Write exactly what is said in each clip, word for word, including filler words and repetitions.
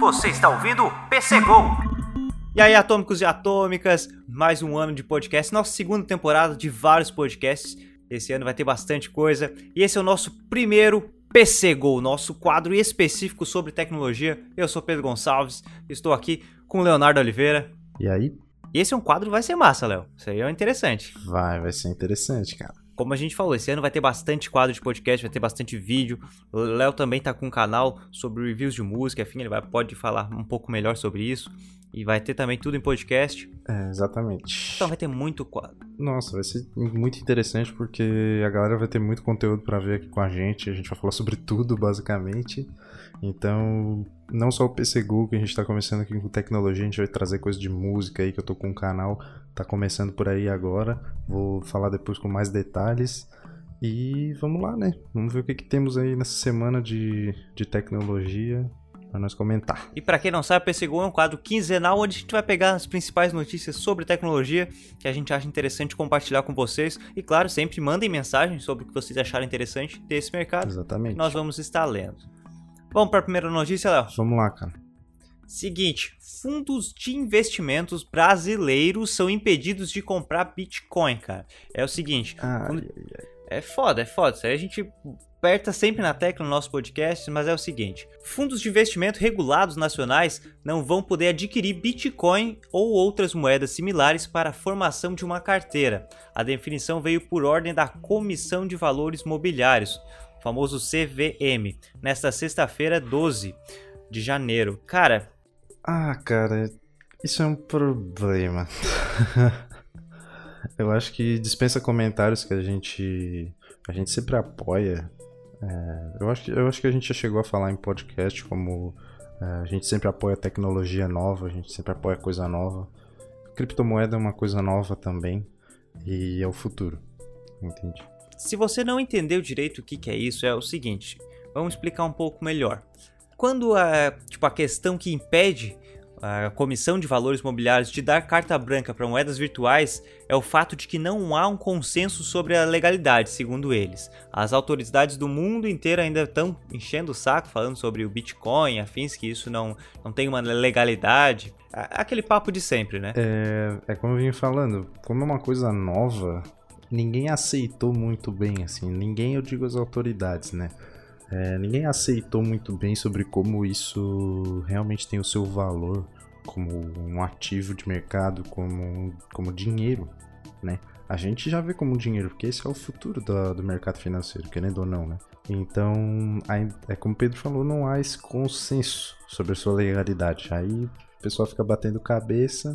Você está ouvindo P C Go. E aí, atômicos e atômicas, mais um ano de podcast, nossa segunda temporada de vários podcasts. Esse ano vai ter bastante coisa e esse é o nosso primeiro P C Go, nosso quadro específico sobre tecnologia. Eu sou Pedro Gonçalves, estou aqui com o Leonardo Oliveira. E aí? E esse é um quadro que vai ser massa, Léo. Isso aí é interessante. Vai, vai ser interessante, cara. Como a gente falou, esse ano vai ter bastante quadro de podcast, vai ter bastante vídeo. O Léo também tá com um canal sobre reviews de música, enfim, ele vai, pode falar um pouco melhor sobre isso. E vai ter também tudo em podcast. É, exatamente. Então vai ter muito quadro. Nossa, vai ser muito interessante porque a galera vai ter muito conteúdo pra ver aqui com a gente. A gente vai falar sobre tudo, basicamente. Então, não só o P C Go, que a gente tá começando aqui com tecnologia, a gente vai trazer coisa de música aí, que eu tô com um canal, tá começando por aí agora. Vou falar depois com mais detalhes. E vamos lá, né? Vamos ver o que, que temos aí nessa semana de, de tecnologia pra nós comentar. E pra quem não sabe, o P C Go é um quadro quinzenal onde a gente vai pegar as principais notícias sobre tecnologia que a gente acha interessante compartilhar com vocês. E claro, sempre mandem mensagens sobre o que vocês acharem interessante desse mercado. Exatamente. Que nós vamos estar lendo. Vamos para a primeira notícia, Léo? Vamos lá, cara. Seguinte, fundos de investimentos brasileiros são impedidos de comprar Bitcoin, cara. É o seguinte, Ai, fundo... ai, ai. é foda, é foda. Isso aí a gente aperta sempre na tecla no nosso podcast, mas é o seguinte, fundos de investimento regulados nacionais não vão poder adquirir Bitcoin ou outras moedas similares para a formação de uma carteira. A definição veio por ordem da Comissão de Valores Mobiliários, o famoso C V M, nesta sexta-feira, doze de janeiro. Cara... Ah, cara, isso é um problema. Eu acho que dispensa comentários que a gente, a gente sempre apoia. É, eu, acho que, eu acho que a gente já chegou a falar em podcast como é, a gente sempre apoia tecnologia nova, a gente sempre apoia coisa nova. Criptomoeda é uma coisa nova também e é o futuro, entende? Se você não entendeu direito o que, que é isso, é o seguinte, vamos explicar um pouco melhor. Quando a, tipo, a questão que impede a Comissão de Valores Mobiliários de dar carta branca para moedas virtuais é o fato de que não há um consenso sobre a legalidade, segundo eles. As autoridades do mundo inteiro ainda estão enchendo o saco, falando sobre o Bitcoin, afins que isso não, não tem uma legalidade. Aquele papo de sempre, né? É, é como eu vim falando, como é uma coisa nova, ninguém aceitou muito bem, assim, ninguém, eu digo as autoridades, né? É, ninguém aceitou muito bem sobre como isso realmente tem o seu valor como um ativo de mercado, como, como dinheiro, né? A gente já vê como dinheiro, porque esse é o futuro do, do mercado financeiro, querendo ou não, né? Então, é como o Pedro falou, não há esse consenso sobre a sua legalidade. Aí o pessoal fica batendo cabeça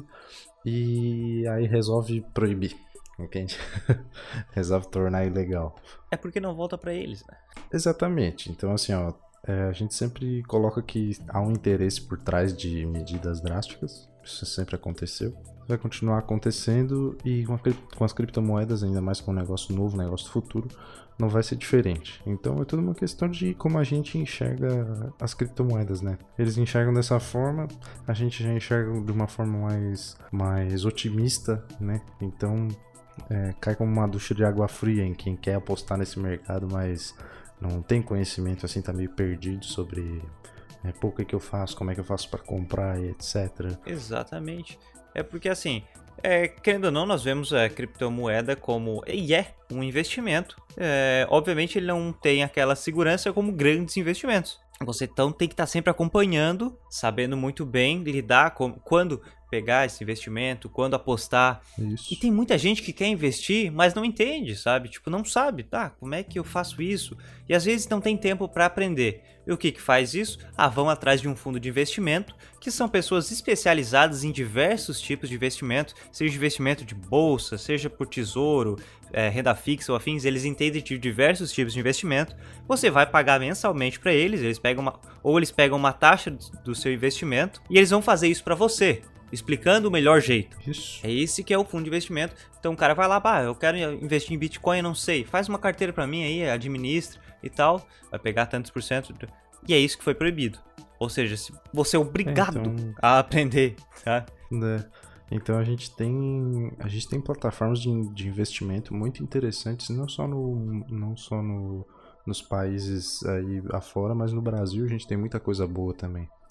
e aí resolve proibir. Entende? Resolve tornar ilegal. É porque não volta pra eles, né? Exatamente. Então, assim, ó, é, a gente sempre coloca que há um interesse por trás de medidas drásticas. Isso sempre aconteceu. Vai continuar acontecendo e com, a, com as criptomoedas, ainda mais com um negócio novo, um negócio futuro, não vai ser diferente. Então, é tudo uma questão de como a gente enxerga as criptomoedas, né? Eles enxergam dessa forma, a gente já enxerga de uma forma mais, mais otimista, né? Então... É, cai como uma ducha de água fria em quem quer apostar nesse mercado, mas não tem conhecimento, assim, tá meio perdido sobre é, pô, o que, que eu faço, como é que eu faço para comprar e etcétera. Exatamente. É porque assim, é, querendo ou não, nós vemos a criptomoeda como, e é um investimento. É, obviamente ele não tem aquela segurança como grandes investimentos. Você então tem que estar sempre acompanhando, sabendo muito bem lidar com quando pegar esse investimento, quando apostar. Isso. E tem muita gente que quer investir, mas não entende, sabe? Tipo, não sabe, tá? Como é que eu faço isso? E às vezes não tem tempo para aprender. E o que que faz isso? Ah, vão atrás de um fundo de investimento, que são pessoas especializadas em diversos tipos de investimento, seja investimento de bolsa, seja por tesouro, é, renda fixa ou afins, eles entendem de diversos tipos de investimento. Você vai pagar mensalmente para eles, eles pegam uma, ou eles pegam uma taxa do seu investimento e eles vão fazer isso para você, explicando o melhor jeito. Isso. É esse que é o fundo de investimento. Então o cara vai lá, pá, eu quero investir em Bitcoin, eu não sei, faz uma carteira para mim aí, administra e tal, vai pegar tantos por cento, e é isso que foi proibido. Ou seja, você é obrigado é, então... a aprender, tá? É. Então a gente tem a gente tem plataformas de, de investimento muito interessantes, não só no não só no, nos países aí afora, mas no Brasil a gente tem muita coisa boa também.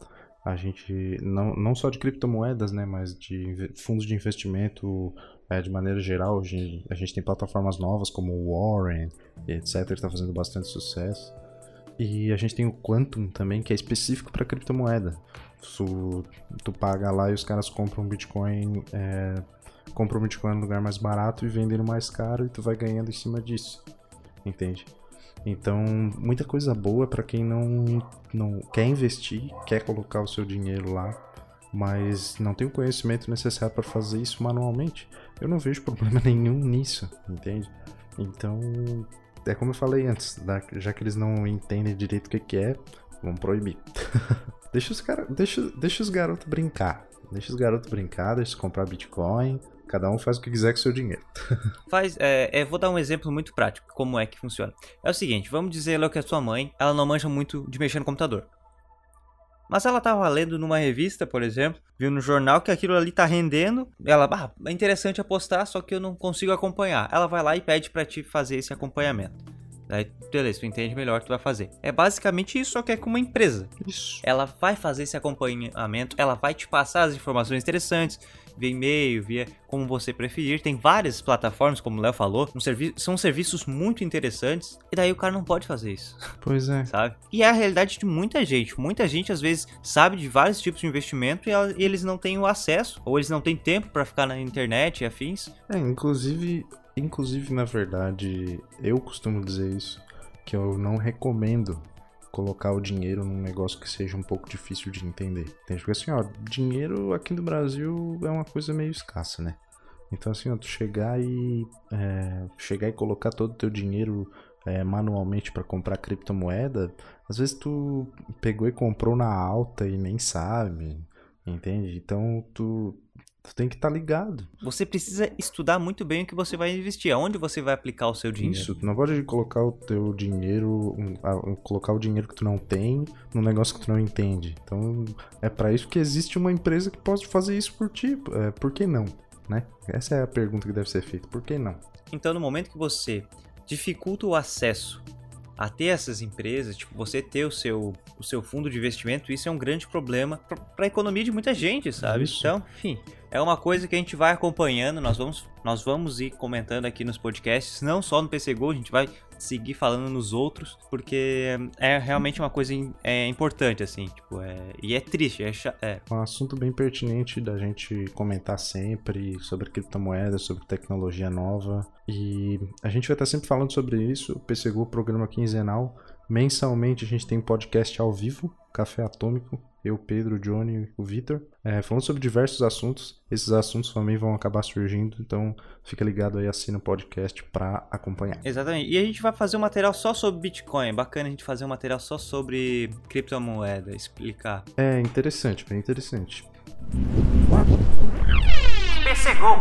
A gente, não, não só de criptomoedas, né, mas de fundos de investimento é, de maneira geral. A gente, a gente tem plataformas novas como o Warren, etcétera, que está fazendo bastante sucesso. E a gente tem o Quantum também, que é específico para criptomoeda. Tu, tu paga lá e os caras compram Bitcoin, é, compram Bitcoin no lugar mais barato e vendem no mais caro e tu vai ganhando em cima disso, entende? Então, muita coisa boa para quem não, não quer investir, quer colocar o seu dinheiro lá, mas não tem o conhecimento necessário para fazer isso manualmente. Eu não vejo problema nenhum nisso, entende? Então, é como eu falei antes, já que eles não entendem direito o que, que é, vamos proibir. deixa os, cara, deixa, deixa os garotos brincar. Deixa os garotos brincar, deixa eles comprar Bitcoin. Cada um faz o que quiser com o seu dinheiro. Faz, é, é, vou dar um exemplo muito prático, como é que funciona. É o seguinte, vamos dizer lá que a sua mãe, ela não manja muito de mexer no computador. Mas ela estava lendo numa revista, por exemplo, viu no jornal que aquilo ali está rendendo. Ela, ah, é interessante apostar, só que eu não consigo acompanhar. Ela vai lá e pede para ti fazer esse acompanhamento. Daí, beleza, tu entende melhor, tu vai fazer. É basicamente isso, só que é com uma empresa. Isso. Ela vai fazer esse acompanhamento, ela vai te passar as informações interessantes, via e-mail, via como você preferir. Tem várias plataformas, como o Léo falou, um servi- são serviços muito interessantes, e daí o cara não pode fazer isso. Pois é. Sabe? E é a realidade de muita gente. Muita gente, às vezes, sabe de vários tipos de investimento e, ela, e eles não têm o acesso, ou eles não têm tempo para ficar na internet e afins. É, inclusive... Inclusive, na verdade, eu costumo dizer isso, que eu não recomendo colocar o dinheiro num negócio que seja um pouco difícil de entender. Entende? Porque assim, ó, dinheiro aqui no Brasil é uma coisa meio escassa, né? Então assim, ó, tu chegar e é, chegar e colocar todo o teu dinheiro é, manualmente para comprar criptomoeda, às vezes tu pegou e comprou na alta e nem sabe, entende? Então tu... Tu tem que estar tá ligado. Você precisa estudar muito bem o que você vai investir, aonde você vai aplicar o seu dinheiro. Isso, tu não pode colocar o teu dinheiro, colocar o dinheiro que tu não tem num negócio que tu não entende. Então, é para isso que existe uma empresa que pode fazer isso por ti. É, por que não, né? Essa é a pergunta que deve ser feita. Por que não? Então, no momento que você dificulta o acesso a ter essas empresas, tipo, você ter o seu, o seu fundo de investimento, isso é um grande problema para a economia de muita gente, sabe? Isso. Então, enfim, é uma coisa que a gente vai acompanhando, nós vamos, nós vamos ir comentando aqui nos podcasts, não só no P C Go, a gente vai seguir falando nos outros, porque é realmente uma coisa é, importante, assim, tipo, é, e é triste, é, é... um assunto bem pertinente da gente comentar sempre sobre criptomoedas, sobre tecnologia nova, e a gente vai estar sempre falando sobre isso. O P C Go, programa quinzenal, mensalmente a gente tem um podcast ao vivo, Café Atômico, eu, Pedro, o Johnny e o Vitor, é, falando sobre diversos assuntos. Esses assuntos também vão acabar surgindo, então fica ligado aí, assina o podcast para acompanhar. Exatamente, e a gente vai fazer um material só sobre Bitcoin, bacana a gente fazer um material só sobre criptomoeda, explicar. É interessante, bem interessante. P C Go.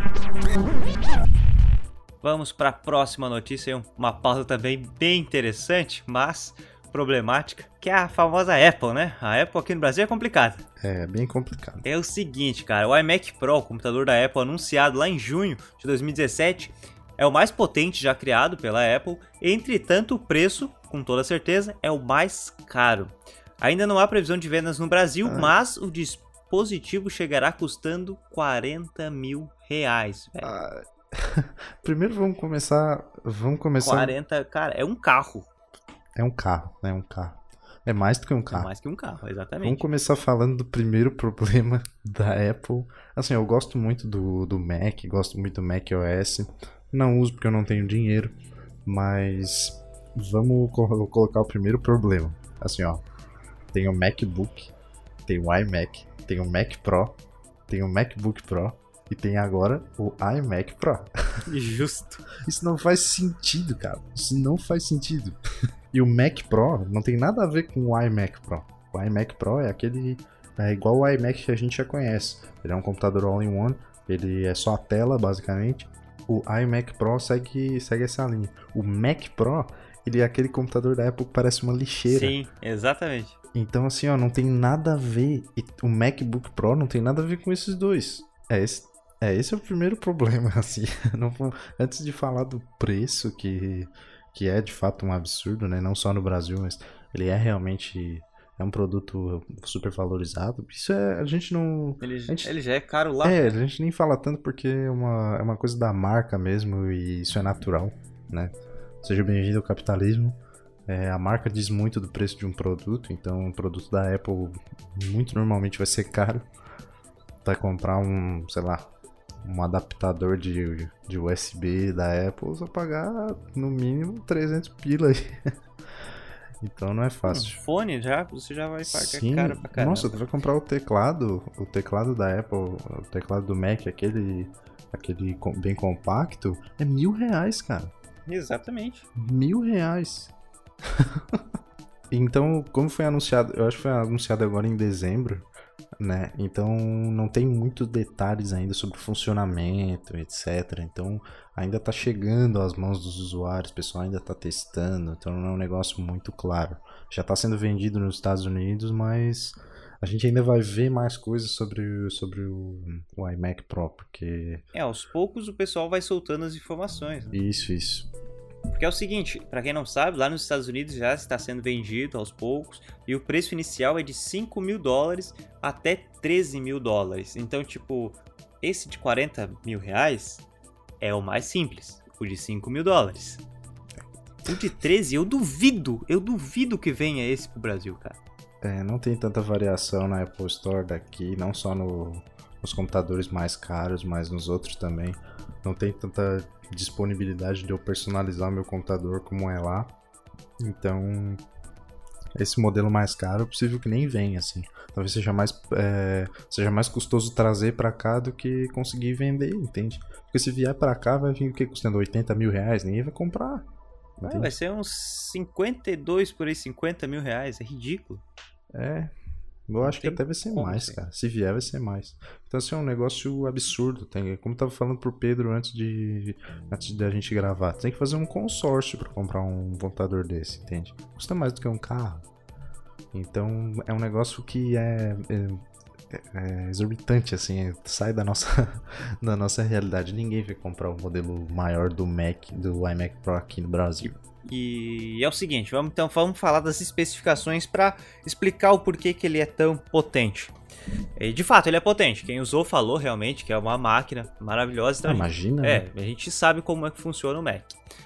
Vamos para a próxima notícia, uma pauta também bem interessante, mas problemática, que é a famosa Apple, né? A Apple aqui no Brasil é complicada. É, bem complicado. É o seguinte, cara, o iMac Pro, o computador da Apple anunciado lá em junho de dois mil e dezessete, é o mais potente já criado pela Apple, entretanto o preço, com toda certeza, é o mais caro. Ainda não há previsão de vendas no Brasil, ah. mas o dispositivo chegará custando quarenta mil reais, velho. Ah. Primeiro vamos começar, vamos começar... quarenta, cara, é um carro. É um carro, é um carro. É mais do que um carro. É mais que um carro, exatamente. Vamos começar falando do primeiro problema da Apple. Assim, eu gosto muito do, do Mac, gosto muito do macOS. Não uso porque eu não tenho dinheiro, mas vamos co- colocar o primeiro problema. Assim, ó, tem o MacBook, tem o iMac, tem o Mac Pro, tem o MacBook Pro e tem agora o iMac Pro. Justo. Isso não faz sentido, cara. Isso não faz sentido. E o Mac Pro não tem nada a ver com o iMac Pro. O iMac Pro é aquele... É igual o iMac que a gente já conhece. Ele é um computador all-in-one. Ele é só a tela, basicamente. O iMac Pro segue, segue essa linha. O Mac Pro, ele é aquele computador da Apple que parece uma lixeira. Sim, exatamente. Então, assim, ó, não tem nada a ver. E o MacBook Pro não tem nada a ver com esses dois. É esse... É, esse é o primeiro problema, assim. Não, antes de falar do preço, que, que é de fato um absurdo, né? Não só no Brasil, mas ele é realmente é um produto super valorizado. Isso é, a gente não... Ele, a gente, ele já é caro lá. É, a gente nem fala tanto porque é uma, é uma coisa da marca mesmo e isso é natural, né? Seja bem-vindo ao capitalismo. É, a marca diz muito do preço de um produto, então um produto da Apple muito normalmente vai ser caro. Vai comprar um, sei lá, um adaptador de, de U S B da Apple, você vai pagar no mínimo trezentos pila aí. Então não é fácil. Um fone já, você já vai pagar Sim, caro pra caramba. nossa, tu vai comprar o teclado, o teclado da Apple, o teclado do Mac, aquele, aquele com- bem compacto, é mil reais, cara. Exatamente. Mil reais. Então, como foi anunciado, eu acho que foi anunciado agora em dezembro, né? Então não tem muitos detalhes ainda sobre o funcionamento, etcétera. Então ainda tá chegando às mãos dos usuários, o pessoal ainda tá testando, então não é um negócio muito claro. Já tá sendo vendido nos Estados Unidos, mas a gente ainda vai ver mais coisas sobre, o- sobre o, o iMac Pro, porque É, aos poucos o pessoal vai soltando as informações, né? isso, isso. Porque é o seguinte, pra quem não sabe, lá nos Estados Unidos já está sendo vendido aos poucos e o preço inicial é de cinco mil dólares até treze mil dólares. Então, tipo, esse de quarenta mil reais é o mais simples, o de cinco mil dólares. O de treze, eu duvido, eu duvido que venha esse pro Brasil, cara. É, não tem tanta variação na Apple Store daqui, não só no, nos computadores mais caros, mas nos outros também. Não tem tanta disponibilidade de eu personalizar o meu computador como é lá. Então, esse modelo mais caro é possível que nem venha, assim. Talvez seja mais, é, seja mais custoso trazer pra cá do que conseguir vender, entende? Porque se vier pra cá, vai vir o que? Custando oitenta mil reais? Ninguém vai comprar. Ah, Entende? vai ser uns cinquenta e dois por aí, cinquenta mil reais, é ridículo. É, eu acho que tem até vai ser como mais, ser. cara. Se vier, vai ser mais. Então, assim, é um negócio absurdo. Tem, como eu tava falando pro Pedro antes de antes da gente gravar, tem que fazer um consórcio pra comprar um computador desse, entende? Custa mais do que um carro. Então, é um negócio que é, é, é exorbitante, assim, é- sai da nossa, da nossa realidade. Ninguém vai comprar o modelo maior do Mac, do iMac Pro aqui no Brasil. E é o seguinte, vamos então vamos falar das especificações para explicar o porquê que ele é tão potente. E de fato, ele é potente. Quem usou falou realmente que é uma máquina maravilhosa. Então, Ah, a gente- imagina, É, né? a gente sabe como é que funciona o Mac.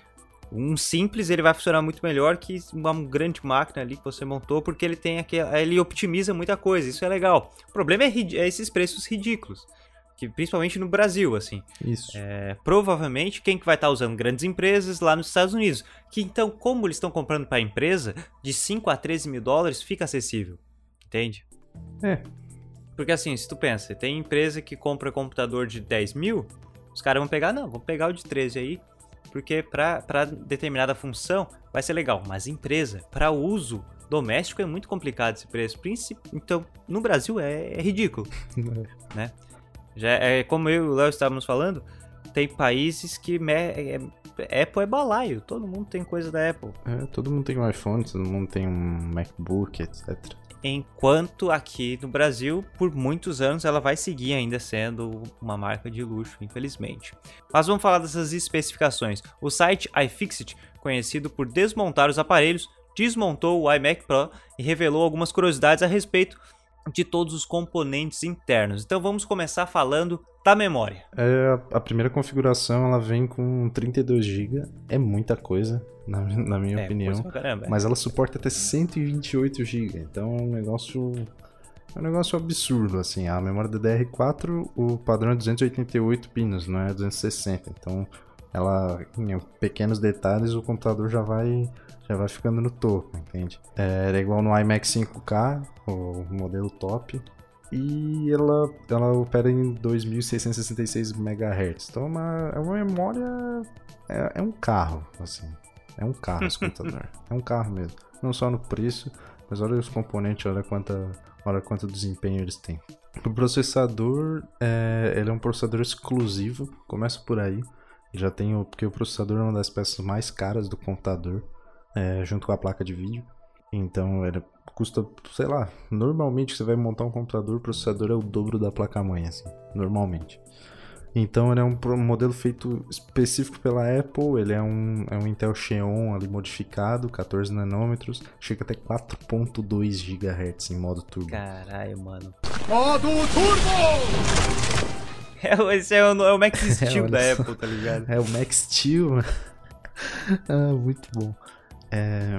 Um simples ele vai funcionar muito melhor que uma grande máquina ali que você montou, porque ele tem aquele, ele optimiza muita coisa. Isso é legal. O problema é, rid- é esses preços ridículos, que principalmente no Brasil, assim. Isso. É, provavelmente quem que vai estar usando grandes empresas lá nos Estados Unidos. Que então, como eles estão comprando para a empresa, de cinco a treze mil dólares fica acessível. Entende? É. Porque assim, se tu pensa, tem empresa que compra computador de dez mil, os caras vão pegar, não, vão pegar o de treze aí, porque para determinada função vai ser legal. Mas empresa, para uso doméstico é muito complicado esse preço. Princip- Então, no Brasil é, é ridículo, né? Já é como eu e o Léo estávamos falando, tem países que me- é- é- Apple é balaio, todo mundo tem coisa da Apple. É, todo mundo tem um iPhone, todo mundo tem um MacBook, etcétera. Enquanto aqui no Brasil, por muitos anos, ela vai seguir ainda sendo uma marca de luxo, infelizmente. Mas vamos falar dessas especificações. O site iFixit, conhecido por desmontar os aparelhos, desmontou o iMac Pro e revelou algumas curiosidades a respeito de todos os componentes internos. Então vamos começar falando da memória. É, a primeira configuração ela vem com trinta e dois gigas, é muita coisa, na, na minha É, opinião. coisa pra caramba, é. Mas ela suporta até cento e vinte e oito gigas, então é um negócio. É um negócio absurdo, assim. A memória D D R quatro, o padrão é duzentos e oitenta e oito pinos, não é duzentos e sessenta. Então, ela, em pequenos detalhes, o computador já vai, já vai ficando no topo, entende? É, é igual no iMac cinco K, o modelo top. E ela, ela opera em dois mil seiscentos e sessenta e seis megahertz. Então, é uma, é uma memória. É, é um carro, assim. É um carro esse computador. É um carro mesmo. Não só no preço, mas olha os componentes, olha quanta, olha quanto desempenho eles têm. O processador, é, ele é um processador exclusivo, começa por aí. Já tem o, porque o processador é uma das peças mais caras do computador, é, junto com a placa de vídeo. Então, ele custa, sei lá, normalmente você vai montar um computador, o processador é o dobro da placa-mãe, assim, normalmente. Então ele é um modelo feito específico pela Apple, ele é um, é um Intel Xeon ali modificado, quatorze nanômetros, chega até quatro ponto dois gigahertz em modo turbo. Caralho, mano. Modo turbo! É, esse é o, é o Max Steel É, da olha só. Apple, tá ligado? É o Max Steel. Ah, muito bom. É,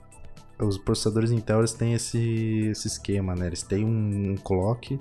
os processadores Intel eles têm esse, esse esquema, né? Eles têm um, um clock,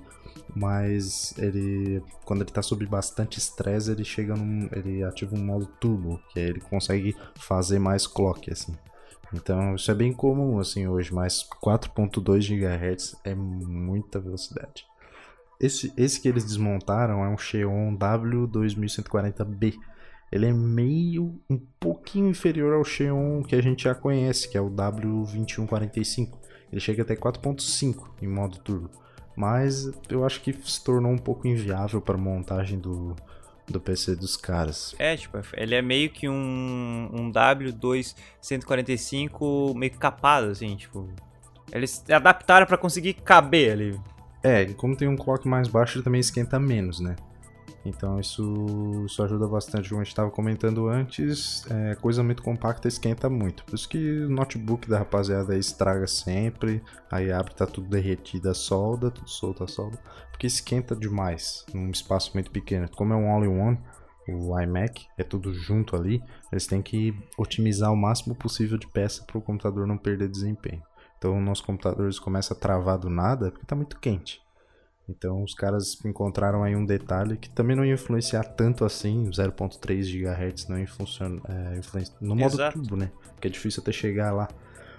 mas ele, quando ele está sob bastante estresse, ele chega num, ele ativa um modo turbo, que aí ele consegue fazer mais clock, assim. Então isso é bem comum assim hoje, mas quatro ponto dois gigahertz é muita velocidade. Esse, esse que eles desmontaram é um Xeon W dois mil cento e quarenta B. Ele é meio, um pouquinho inferior ao Xeon que a gente já conhece, que é o W vinte e um quarenta e cinco. Ele chega até quatro ponto cinco em modo turbo. Mas eu acho que se tornou um pouco inviável para a montagem do, do P C dos caras. É, tipo, ele é meio que um, um W dois cento e quarenta e cinco meio que capado, assim, tipo... Eles adaptaram pra conseguir caber ali. É, e como tem um clock mais baixo, ele também esquenta menos, né? Então isso, isso ajuda bastante. Como a gente estava comentando antes, é, coisa muito compacta esquenta muito. Por isso que o notebook da rapaziada aí estraga sempre. Aí abre, tá tudo derretido a solda, tudo solto a solda. Porque esquenta demais num espaço muito pequeno. Como é um all-in-one, o iMac, é tudo junto ali. Eles têm que otimizar o máximo possível de peça para o computador não perder desempenho. Então o nosso computador começa a travar do nada porque está muito quente. Então os caras encontraram aí um detalhe que também não ia influenciar tanto assim, zero ponto três gigahertz não ia funcionar é, influencia, no modo Exato. turbo, né? Porque é difícil até chegar lá.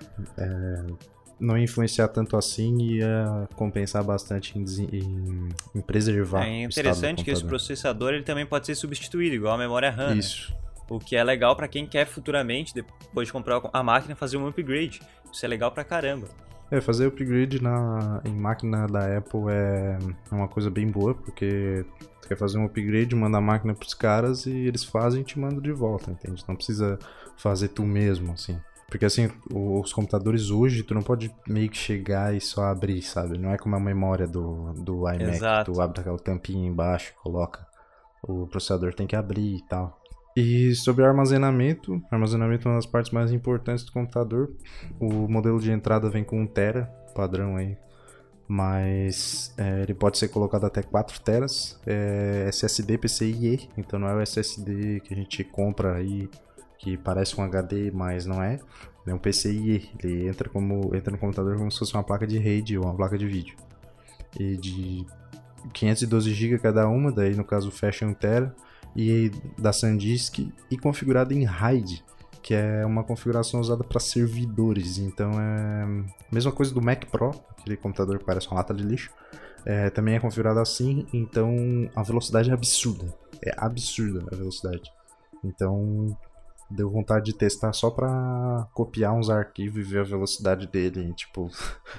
É, não ia influenciar tanto assim e ia compensar bastante em, em, em preservar. É o estado do interessante que esse computador. processador ele também pode ser substituído, igual a memória RAM, né? Isso. O que é legal pra quem quer futuramente, depois de comprar a máquina, fazer um upgrade. Isso é legal pra caramba. É, fazer upgrade na, em máquina da Apple é uma coisa bem boa, porque tu quer fazer um upgrade, manda a máquina pros caras e eles fazem e te mandam de volta, entende? Não precisa fazer tu mesmo, assim. Porque assim, os computadores hoje, tu não pode meio que chegar e só abrir, sabe? Não é como a memória do, do iMac, Exato. tu abre aquela tampinha embaixo, coloca. O processador tem que abrir e tal. E sobre armazenamento, armazenamento é uma das partes mais importantes do computador. O modelo de entrada vem com um tera, padrão aí, mas é, ele pode ser colocado até quatro teras. É S S D PCIe, então não é o S S D que a gente compra aí, que parece um H D, mas não é. Ele é um PCIe, ele entra, como, entra no computador como se fosse uma placa de rede ou uma placa de vídeo. E de quinhentos e doze gigabytes cada uma, daí no caso fecha em um tera. E da SanDisk e configurado em RAID, que é uma configuração usada para servidores. Então é a mesma coisa do Mac Pro, aquele computador que parece uma lata de lixo, é, também é configurado assim. Então a velocidade é absurda, é absurda a velocidade. Então deu vontade de testar só para copiar uns arquivos e ver a velocidade dele, tipo,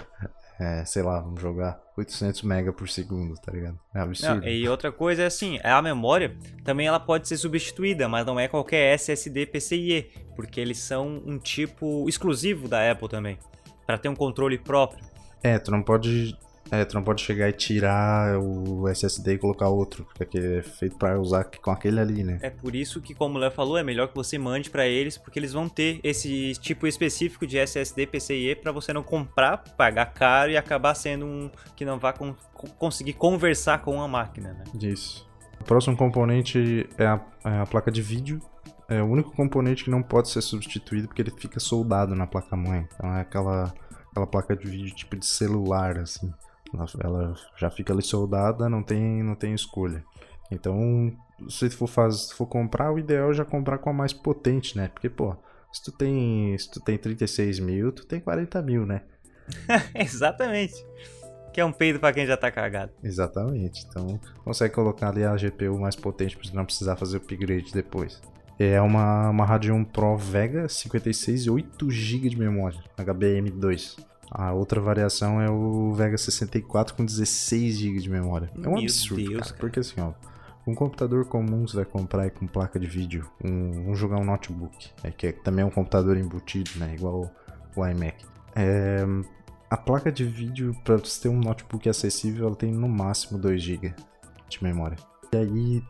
é, sei lá, vamos jogar oitocentos megas por segundo, tá ligado? É absurdo. Não, e outra coisa é assim, a memória também ela pode ser substituída, mas não é qualquer S S D PCIe, porque eles são um tipo exclusivo da Apple também, para ter um controle próprio. É, tu não pode, é, tu não pode chegar e tirar o S S D e colocar outro, porque é feito para usar com aquele ali, né? É por isso que, como o Léo falou, é melhor que você mande para eles, porque eles vão ter esse tipo específico de S S D PCIe para você não comprar, pagar caro e acabar sendo um que não vai con- conseguir conversar com a máquina, né? Isso. O próximo componente é a, é a placa de vídeo. É o único componente que não pode ser substituído porque ele fica soldado na placa-mãe. Então é aquela, aquela placa de vídeo tipo de celular, assim. Ela, ela já fica ali soldada, não tem, não tem escolha. Então, se tu for, faz, se for comprar, o ideal é já comprar com a mais potente, né? Porque, pô, se tu tem, se tu tem trinta e seis mil, tu tem quarenta mil, né? Exatamente. Que é um peido pra quem já tá cagado. Exatamente. Então, consegue colocar ali a G P U mais potente pra você não precisar fazer upgrade depois. É uma, uma Radeon Pro Vega cinquenta e seis e oito gigabytes de memória, H B M dois. A outra variação é o Vega sessenta e quatro com dezesseis gigabytes de memória. É um Meu absurdo, Deus, cara, cara. porque assim, ó, um computador comum você vai comprar aí com placa de vídeo, um, vamos jogar um notebook, é, que é, também é um computador embutido, né, igual o, o iMac. É, a placa de vídeo, para você ter um notebook acessível, ela tem no máximo dois gigabytes de memória. E aí,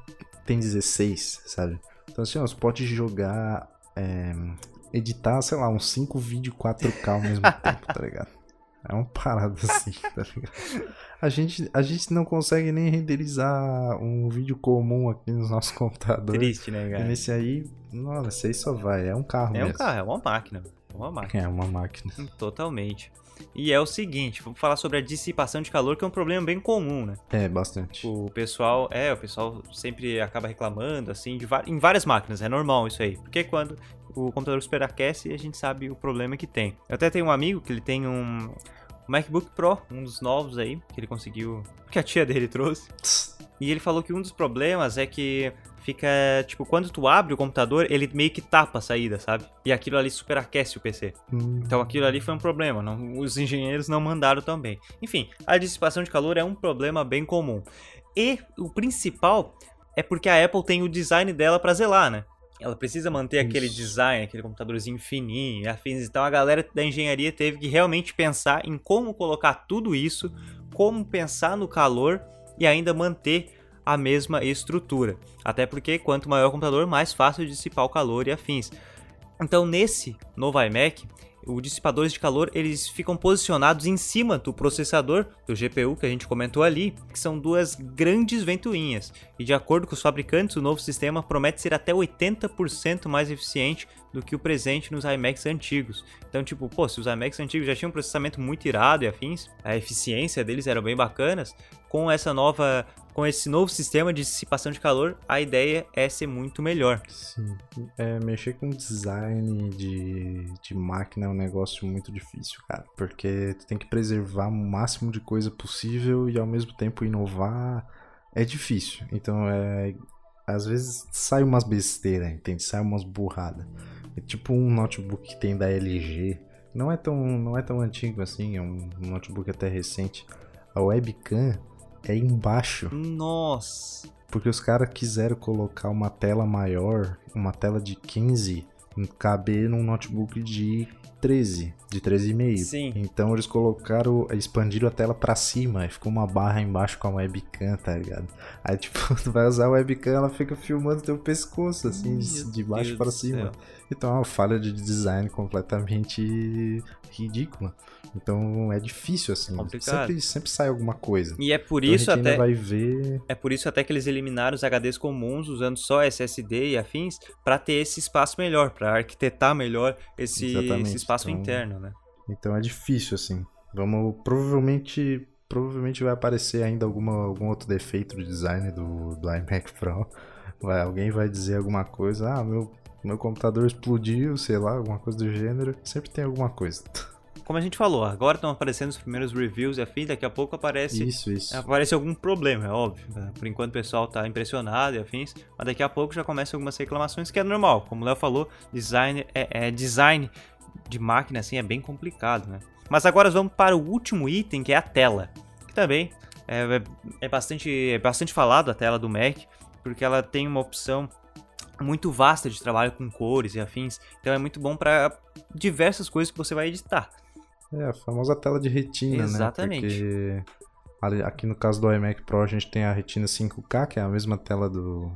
tem dezesseis, sabe? Então assim, ó, você pode jogar, é, editar, sei lá, uns cinco vídeos quatro K ao mesmo tempo, tá ligado? É uma parada assim, tá ligado? A gente, a gente não consegue nem renderizar um vídeo comum aqui nos nossos computadores. Triste, né, cara? E nesse aí, nossa, esse aí só vai, é um carro É mesmo. um carro, é uma máquina. É uma máquina. É uma máquina. Totalmente. E é o seguinte, vamos falar sobre a dissipação de calor, que é um problema bem comum, né? É, bastante. O pessoal, é, o pessoal sempre acaba reclamando, assim, de va- em várias máquinas, é normal isso aí. Porque quando o computador superaquece, a gente sabe o problema que tem. Eu até tenho um amigo que ele tem um MacBook Pro, um dos novos aí, que ele conseguiu, que a tia dele trouxe. E ele falou que um dos problemas é que fica, tipo, quando tu abre o computador, ele meio que tapa a saída, sabe? E aquilo ali superaquece o P C. Hum. Então aquilo ali foi um problema, não, os engenheiros não mandaram também. Enfim, a dissipação de calor é um problema bem comum. E o principal é porque a Apple tem o design dela pra zelar, né? Ela precisa manter aquele Isso. design, aquele computadorzinho fininho e afins. Então a galera da engenharia teve que realmente pensar em como colocar tudo isso, como pensar no calor e ainda manter a mesma estrutura. Até porque quanto maior o computador, mais fácil de dissipar o calor e afins. Então nesse novo iMac, os dissipadores de calor eles ficam posicionados em cima do processador, do G P U que a gente comentou ali, que são duas grandes ventoinhas. E de acordo com os fabricantes, o novo sistema promete ser até oitenta por cento mais eficiente do que o presente nos iMacs antigos. Então, tipo, pô, se os iMacs antigos já tinham um processamento muito irado e afins, a eficiência deles eram bem bacanas, com essa nova, com esse novo sistema de dissipação de calor, a ideia é ser muito melhor. Sim. É, mexer com design de, de máquina é um negócio muito difícil, cara. Porque tu tem que preservar o máximo de coisa possível e ao mesmo tempo inovar. É difícil. Então, é, às vezes sai umas besteiras, entende? Sai umas burradas. É tipo um notebook que tem da L G. Não é tão, não é tão antigo assim, é um notebook até recente. A webcam é embaixo. Nossa! Porque os caras quiseram colocar uma tela maior, uma tela de quinze, caber num notebook de treze, de treze vírgula cinco. Sim. Então eles colocaram, expandiram a tela pra cima e ficou uma barra embaixo com a webcam, tá ligado? Aí tipo, tu vai usar a webcam, ela fica filmando teu pescoço, assim, de, de baixo Deus para do cima. céu. Então é uma falha de design completamente ridícula. Então é difícil, assim. Complicado. Sempre, sempre sai alguma coisa. E é por Então, isso a gente até ainda vai ver... é por isso até que eles eliminaram os H Ds comuns usando só S S D e afins para ter esse espaço melhor, para arquitetar melhor esse, Exatamente. esse espaço Então, interno, né? Então é difícil, assim. Vamos, provavelmente, provavelmente vai aparecer ainda alguma, algum outro defeito de design do, do iMac Pro. Vai, alguém vai dizer alguma coisa, ah, meu, meu computador explodiu, sei lá, alguma coisa do gênero. Sempre tem alguma coisa. Como a gente falou, agora estão aparecendo os primeiros reviews e afins, daqui a pouco aparece, Isso, isso. aparece algum problema, é óbvio. Né? Por enquanto o pessoal tá impressionado e afins, mas daqui a pouco já começam algumas reclamações, que é normal. Como o Léo falou, design é, é design de máquina assim é bem complicado, né? Mas agora vamos para o último item, que é a tela. Que também é, é, é, bastante, é bastante falado a tela do Mac, porque ela tem uma opção muito vasta de trabalho com cores e afins, então é muito bom para diversas coisas que você vai editar. É, a famosa tela de retina, Exatamente. né? Porque aqui no caso do iMac Pro a gente tem a retina cinco K, que é a mesma tela do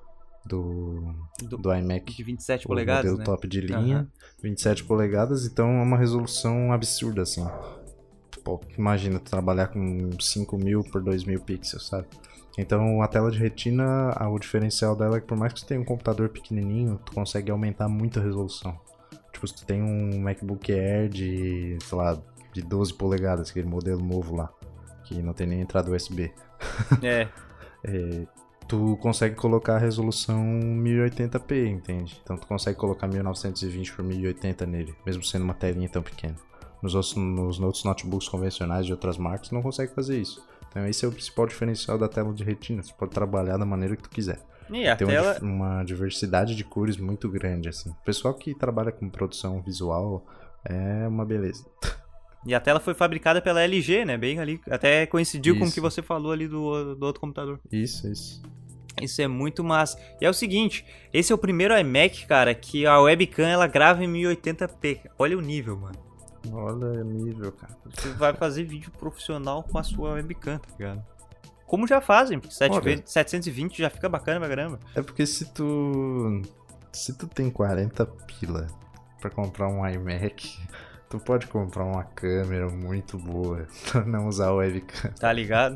do, Do- do iMac, De vinte e sete o polegadas, modelo né? top de linha, Aham. vinte e sete polegadas, então é uma resolução absurda, assim. Pô, imagina tu trabalhar com cinco mil por dois mil pixels, sabe? Então a tela de retina, a- o diferencial dela é que por mais que tu tenha um computador pequenininho, tu consegue aumentar muito a resolução. Tipo, se tu tem um MacBook Air de, sei lá, de doze polegadas, aquele modelo novo lá, que não tem nem entrada U S B, É, é, tu consegue colocar a resolução mil e oitenta p, entende? Então tu consegue colocar mil novecentos e vinte por mil e oitenta nele, mesmo sendo uma telinha tão pequena. Nos outros, nos outros notebooks convencionais de outras marcas não consegue fazer isso. Então esse é o principal diferencial da tela de retina, você pode trabalhar da maneira que tu quiser. e a Tem tela... uma, dif- uma diversidade de cores muito grande, assim. O pessoal que trabalha com produção visual é uma beleza. E a tela foi fabricada pela L G, né? Bem ali, até coincidiu com o Isso. que você falou ali do, do outro computador. Isso, isso. Isso é muito massa. E é o seguinte, esse é o primeiro iMac, cara, que a webcam ela grava em mil e oitenta p. Olha o nível, mano. Olha o nível, cara. Você vai fazer vídeo profissional com a sua webcam, tá ligado? como já fazem, porque sete Olha. vezes setecentos e vinte já fica bacana pra caramba. É porque se tu. Se tu tem quarenta pila pra comprar um iMac, tu pode comprar uma câmera muito boa pra não usar o webcam. Tá ligado?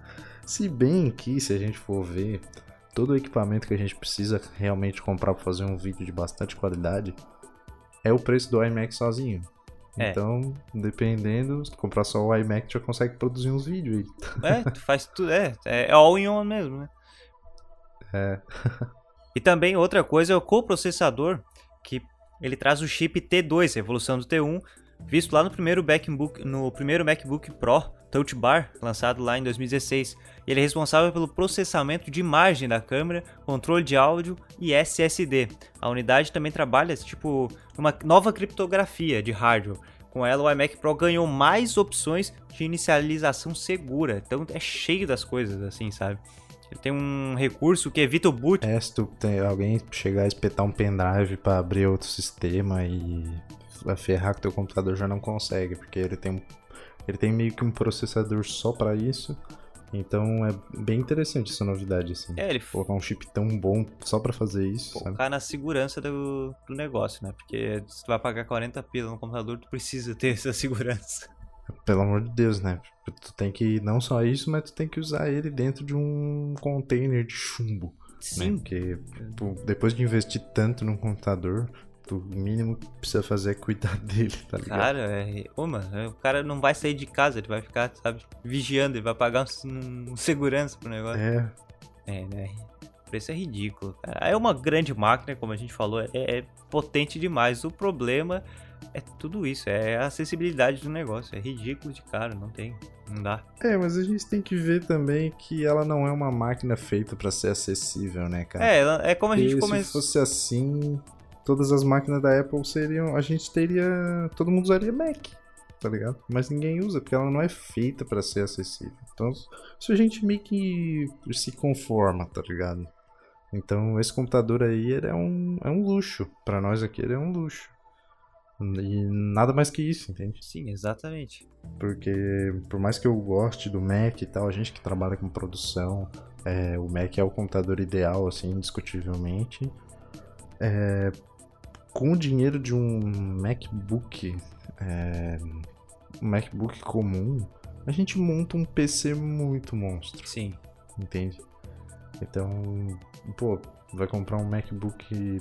Se bem que, se a gente for ver, todo o equipamento que a gente precisa realmente comprar pra fazer um vídeo de bastante qualidade é o preço do iMac sozinho. É. Então, dependendo, se tu comprar só o iMac, tu já consegue produzir uns vídeos aí. É, tu faz tudo, é, é all in one mesmo, né? É. E também outra coisa é o coprocessador, que ele traz o chip T dois, a evolução do T um, visto lá no primeiro MacBook, no primeiro MacBook Pro Touch Bar, lançado lá em dois mil e dezesseis. Ele é responsável pelo processamento de imagem da câmera, controle de áudio e S S D. A unidade também trabalha tipo uma nova criptografia de hardware. Com ela, o iMac Pro ganhou mais opções de inicialização segura. Então é cheio das coisas assim, sabe? Ele tem um recurso que evita o boot. É, se tu tem alguém chegar a espetar um pendrive pra abrir outro sistema e vai ferrar que teu computador já não consegue, porque ele tem, um, ele tem meio que um processador só pra isso. Então é bem interessante essa novidade, assim. É, ele colocar um chip tão bom só pra fazer isso, focar sabe? na segurança do, do negócio, né? Porque se tu vai pagar quarenta pila no computador, tu precisa ter essa segurança. Pelo amor de Deus, né? Tu tem que, não só isso, mas tu tem que usar ele dentro de um container de chumbo. Sim. Né? Porque tu, depois de investir tanto num computador, tu, o mínimo que precisa fazer é cuidar dele, tá ligado? Cara, é... Ô, mano, o cara não vai sair de casa, ele vai ficar, sabe, vigiando, ele vai pagar um, um segurança pro negócio. É, É, né? O preço é ridículo, cara. É uma grande máquina, como a gente falou, é, é potente demais. O problema é tudo isso, é a acessibilidade do negócio. É ridículo de caro, não tem, não dá. é, mas a gente tem que ver também que ela não é uma máquina feita pra ser acessível, né, cara? É, ela- é como a gente Porque começou. se fosse assim, todas as máquinas da Apple seriam, a gente teria, todo mundo usaria Mac, tá ligado? Mas ninguém usa, porque ela não é feita pra ser acessível. Então, isso a gente meio que se conforma, tá ligado? Então, esse computador aí, ele é um, é um luxo. Pra nós aqui, ele é um luxo. E nada mais que isso, entende? Sim, exatamente. Porque, por mais que eu goste do Mac e tal, a gente que trabalha com produção, é, o Mac é o computador ideal, assim, indiscutivelmente. É, com o dinheiro de um MacBook, é, um MacBook comum, a gente monta um P C muito monstro, Sim. entende? Então, pô, vai comprar um MacBook,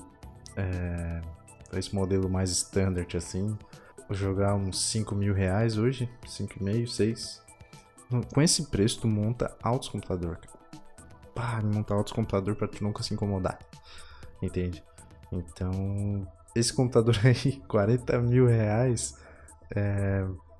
é, esse modelo mais standard, assim, vou jogar uns cinco mil reais hoje, cinco e meio, seis. Com esse preço, tu monta altos computador, cara. Pá, montar altos computador pra tu nunca se incomodar, entende? Então, esse computador aí, quarenta mil reais, é,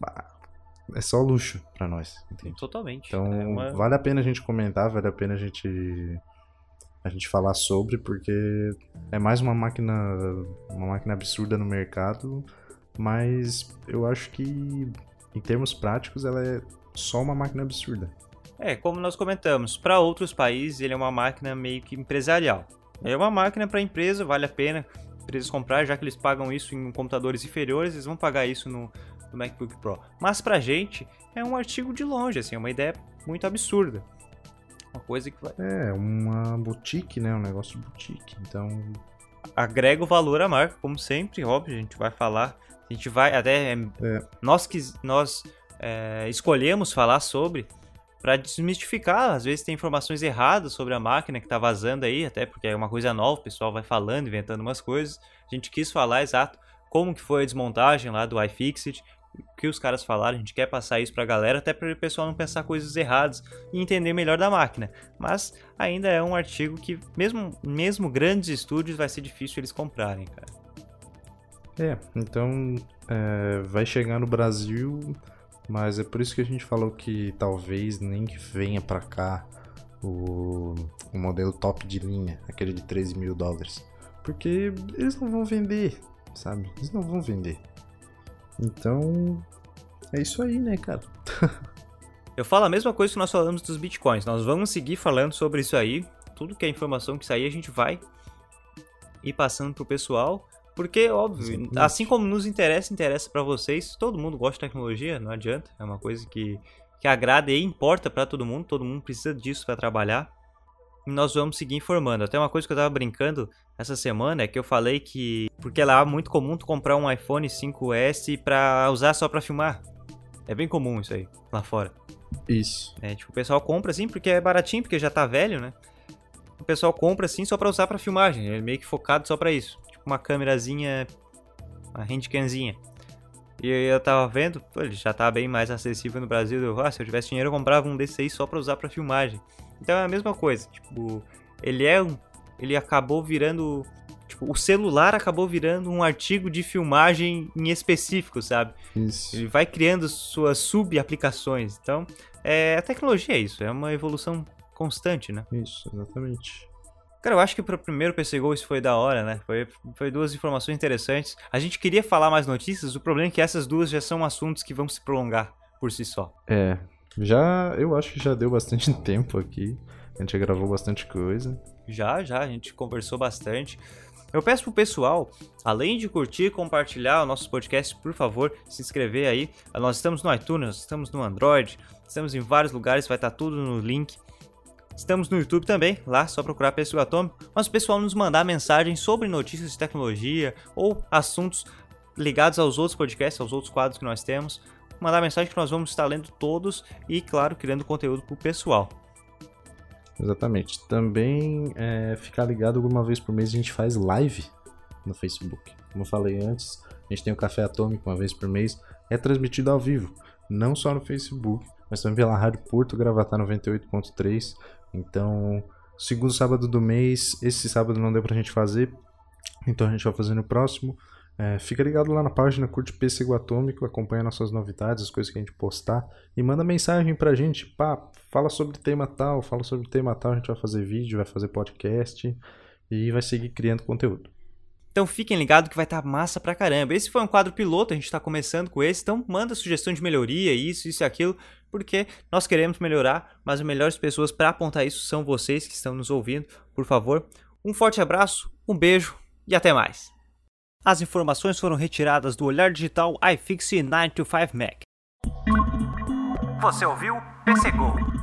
é só luxo pra nós, entende? Totalmente. Então, é uma... vale a pena a gente comentar, vale a pena a gente a gente falar sobre, porque é mais uma máquina uma máquina absurda no mercado, mas eu acho que em termos práticos ela é só uma máquina absurda. É, como nós comentamos, para outros países ele é uma máquina meio que empresarial. É uma máquina para empresa, vale a pena empresas comprar, já que eles pagam isso em computadores inferiores, eles vão pagar isso no, no MacBook Pro. Mas pra gente é um artigo de longe, assim, é uma ideia muito absurda. Uma coisa que vai... É, uma boutique, né? Um negócio de boutique. Então, agrega o valor à marca, como sempre, óbvio, a gente vai falar, a gente vai até... É, É. Nós, que, nós é, escolhemos falar sobre para desmistificar, às vezes tem informações erradas sobre a máquina que tá vazando aí, até porque é uma coisa nova, o pessoal vai falando, inventando umas coisas. A gente quis falar exato como que foi a desmontagem lá do iFixit, o que os caras falaram, a gente quer passar isso pra galera, até para o pessoal não pensar coisas erradas e entender melhor da máquina. Mas ainda é um artigo que, mesmo, mesmo grandes estúdios, vai ser difícil eles comprarem, cara. é, então é, vai chegar no Brasil, mas é por isso que a gente falou que talvez nem que venha pra cá o, o modelo top de linha, aquele de treze mil dólares. Porque eles não vão vender, sabe? Eles não vão vender. Então, é isso aí, né, cara? Eu falo a mesma coisa que nós falamos dos bitcoins. Nós vamos seguir falando sobre isso aí. Tudo que é informação que sair, a gente vai ir passando pro pessoal. Porque, óbvio, Exatamente. assim como nos interessa, interessa pra vocês. Todo mundo gosta de tecnologia, não adianta. É uma coisa que que agrada e importa para todo mundo, todo mundo precisa disso para trabalhar. E nós vamos seguir informando. Até uma coisa que eu tava brincando essa semana é que eu falei que... Porque lá é muito comum tu comprar um iPhone cinco S pra usar só pra filmar. É bem comum isso aí, lá fora. Isso. É, tipo, o pessoal compra assim porque é baratinho, porque já tá velho, né? O pessoal compra assim só pra usar pra filmagem. É meio que focado só pra isso. Tipo uma câmerazinha, uma handcamzinha. E eu tava vendo, pô, ele já tá bem mais acessível no Brasil. Eu, ah, se eu tivesse dinheiro eu comprava um desse aí só pra usar pra filmagem. Então é a mesma coisa, tipo, ele é um, ele acabou virando, tipo, o celular acabou virando um artigo de filmagem em específico, sabe? Isso. Ele vai criando suas sub-aplicações. Então, é, a tecnologia é isso, é uma evolução constante, né? Isso, exatamente. Cara, eu acho que pro primeiro P C Go isso foi da hora, né? Foi, foi duas informações interessantes. A gente queria falar mais notícias, o problema é que essas duas já são assuntos que vão se prolongar por si só. É, já, eu acho que já deu bastante tempo aqui. A gente já gravou bastante coisa. Já, já, a gente conversou bastante. Eu peço pro pessoal, além de curtir, compartilhar o nosso podcast, por favor, se inscrever aí. Nós estamos no iTunes, nós estamos no Android, estamos em vários lugares, vai estar tudo no link. Estamos no YouTube também, lá só procurar Pêssego Atômico. Mas o pessoal nos mandar mensagens sobre notícias de tecnologia ou assuntos ligados aos outros podcasts, aos outros quadros que nós temos. Mandar mensagem que nós vamos estar lendo todos e, claro, criando conteúdo pro pessoal. Exatamente. Também é, ficar ligado, alguma vez por mês a gente faz live no Facebook. Como eu falei antes, a gente tem o Café Atômico uma vez por mês. É transmitido ao vivo, não só no Facebook, mas também pela Rádio Porto Gravatá noventa e oito ponto três. Então, segundo sábado do mês, esse sábado não deu pra gente fazer, então a gente vai fazer no próximo. É, fica ligado lá na página, curte Pêssego Atômico, acompanha nossas novidades, as coisas que a gente postar e manda mensagem pra gente, pá, fala sobre tema tal, fala sobre tema tal, a gente vai fazer vídeo, vai fazer podcast e vai seguir criando conteúdo. Então fiquem ligados que vai estar massa pra caramba. Esse foi um quadro piloto, a gente tá começando com esse, então manda sugestão de melhoria, isso, isso e aquilo, porque nós queremos melhorar, mas as melhores pessoas pra apontar isso são vocês que estão nos ouvindo, por favor. Um forte abraço, um beijo e até mais. As informações foram retiradas do Olhar Digital iFixit nove vinte e cinco Mac. Você ouviu P C Go.